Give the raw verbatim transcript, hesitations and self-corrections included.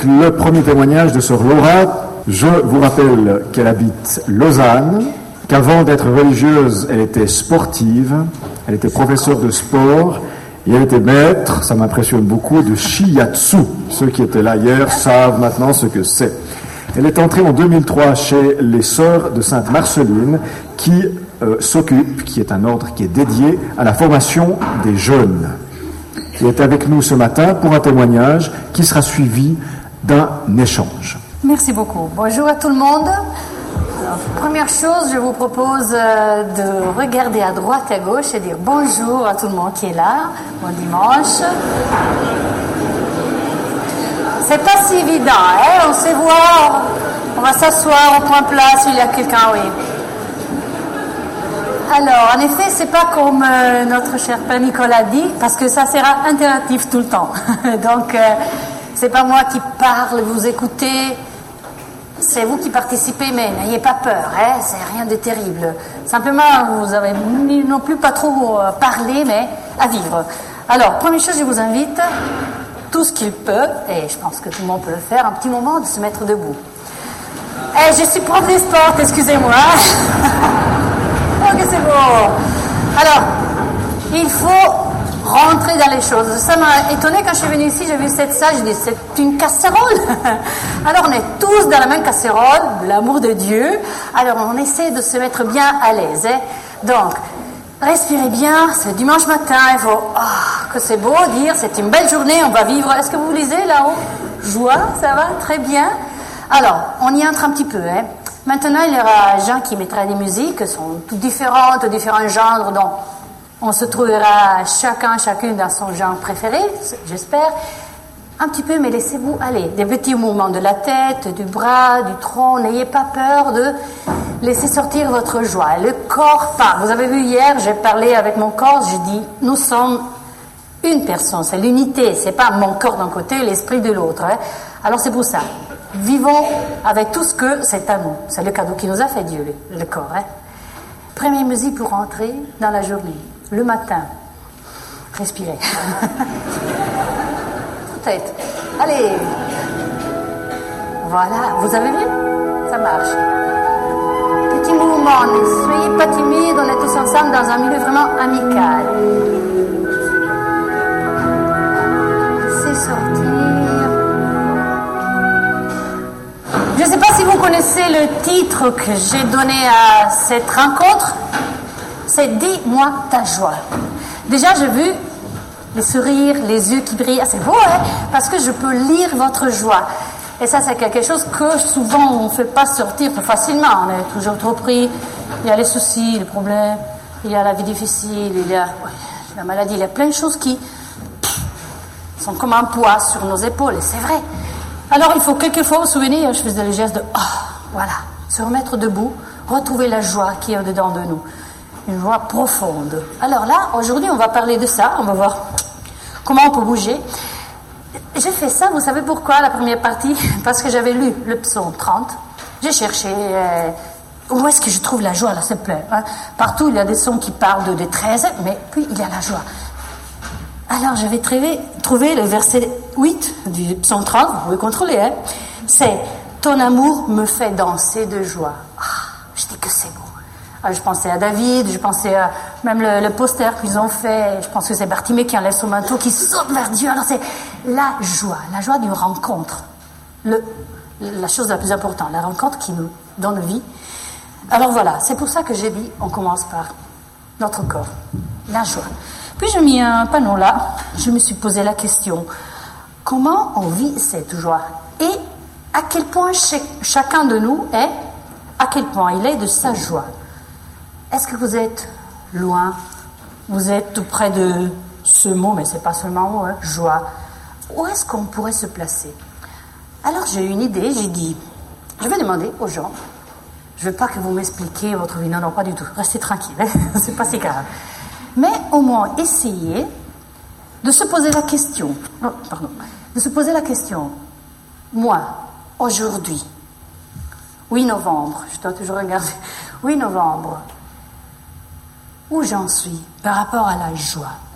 avec le premier témoignage de sœur Laura. Je vous rappelle qu'elle habite Lausanne, qu'avant d'être religieuse, elle était sportive, elle était professeure de sport et elle était maître, ça m'impressionne beaucoup, de shiatsu. Ceux qui étaient là hier savent maintenant ce que c'est. Elle est entrée en deux mille trois chez les Sœurs de Sainte-Marceline qui euh, s'occupe, qui est un ordre qui est dédié à la formation des jeunes. Elle est avec nous ce matin pour un témoignage qui sera suivi d'un échange. Merci beaucoup. Bonjour à tout le monde. Alors, première chose, je vous propose euh, de regarder à droite et à gauche et dire bonjour à tout le monde qui est là. Bon dimanche. C'est pas si évident, hein? On sait voir, on va s'asseoir, on prend place, il y a quelqu'un, oui. Alors, en effet, c'est pas comme euh, notre cher Père Nicolas dit, parce que ça sera interactif tout le temps. Donc, euh, c'est pas moi qui parle, vous écoutez, c'est vous qui participez, mais n'ayez pas peur, hein? C'est rien de terrible. Simplement, vous avez non plus pas trop euh, parlé, mais à vivre. Alors, première chose, je vous invite, tout ce qu'il peut, et je pense que tout le monde peut le faire, un petit moment de se mettre debout. Eh, je suis prof de sport, excusez-moi. Oh, que c'est beau. Alors, il faut rentrer dans les choses. Ça m'a étonné quand je suis venue ici, j'ai vu cette salle, j'ai dit, c'est une casserole. Alors, on est tous dans la même casserole, l'amour de Dieu. Alors, on essaie de se mettre bien à l'aise. Hein. Donc, respirez bien, c'est dimanche matin, il faut... Oh, que c'est beau dire, c'est une belle journée, on va vivre... Est-ce que vous lisez là-haut? Joie, ça va? Très bien. Alors, on y entre un petit peu. Hein. Maintenant, il y aura Jean qui mettra des musiques, qui sont toutes différentes, différents genres, donc on se trouvera chacun, chacune dans son genre préféré, j'espère. Un petit peu, mais laissez-vous aller. Des petits mouvements de la tête, du bras, du tronc, n'ayez pas peur de... Laissez sortir votre joie. Le corps parle. Vous avez vu hier, j'ai parlé avec mon corps, je dis, nous sommes une personne, c'est l'unité, c'est pas mon corps d'un côté, l'esprit de l'autre. Hein. Alors c'est pour ça. Vivons avec tout ce que c'est à nous. C'est le cadeau qui nous a fait Dieu, le, le corps. Hein. Première musique pour rentrer dans la journée. Le matin. Respirez. Tête. Allez. Voilà. Vous avez vu? Ça marche. Petit mouvement, ne soyez pas timide, on est tous ensemble dans un milieu vraiment amical. Laissez sortir. Je ne sais pas si vous connaissez le titre que j'ai donné à cette rencontre, c'est « Dis-moi ta joie ». Déjà, j'ai vu les sourires, les yeux qui brillent. Ah, c'est beau, hein? Parce que je peux lire votre joie. Et ça, c'est quelque chose que souvent on ne fait pas sortir plus facilement. On est toujours trop pris. Il y a les soucis, les problèmes, il y a la vie difficile, il y a ouais, la maladie, il y a plein de choses qui pff, sont comme un poids sur nos épaules. Et c'est vrai. Alors, il faut quelquefois vous souvenir, je faisais le geste de « Ah, oh, voilà », se remettre debout, retrouver la joie qui est au-dedans de nous. Une joie profonde. Alors là, aujourd'hui, on va parler de ça. On va voir comment on peut bouger. J'ai fait ça, vous savez pourquoi, la première partie? Parce que j'avais lu le psaume trente. J'ai cherché euh, où est-ce que je trouve la joie, là, s'il te plaît. Hein? Partout, il y a des sons qui parlent de détresse, mais puis il y a la joie. Alors, j'avais trouvé, trouvé le verset huit du psaume trente, vous pouvez contrôler, hein? C'est « Ton amour me fait danser de joie ». Ah, je dis que c'est beau. Alors, je pensais à David, je pensais à même le, le poster qu'ils ont fait, je pense que c'est Bartimée qui enlève son manteau, qui saute vers Dieu. Alors, c'est la joie, la joie d'une rencontre. Le, la chose la plus importante, la rencontre qui nous donne vie. Alors voilà, c'est pour ça que j'ai dit, on commence par notre corps, la joie. Puis j'ai mis un panneau là, je me suis posé la question, comment on vit cette joie? Et à quel point ch- chacun de nous est, à quel point il est de sa joie? Est-ce que vous êtes loin? Vous êtes tout près de ce mot, mais c'est pas seulement un mot, hein, joie. Où est-ce qu'on pourrait se placer? Alors j'ai eu une idée, j'ai dit, je vais demander aux gens, je veux pas que vous m'expliquiez votre vie, non, non, pas du tout, restez tranquille, hein, c'est pas si grave. Mais au moins essayez de se poser la question, non, pardon, de se poser la question, moi, aujourd'hui, huit novembre, je dois toujours regarder, huit novembre, où j'en suis par rapport à la joie?